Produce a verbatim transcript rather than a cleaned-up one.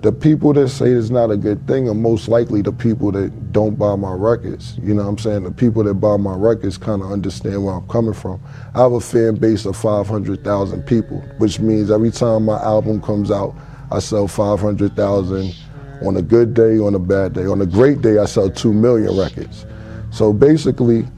the people that say it's not a good thing are most likely the people that don't buy my records. You know what I'm saying? The people that buy my records kind of understand where I'm coming from. I have a fan base of five hundred thousand people, which means every time my album comes out, I sell five hundred thousand on a good day, on a bad day. On a great day, I sell two million records. So basically,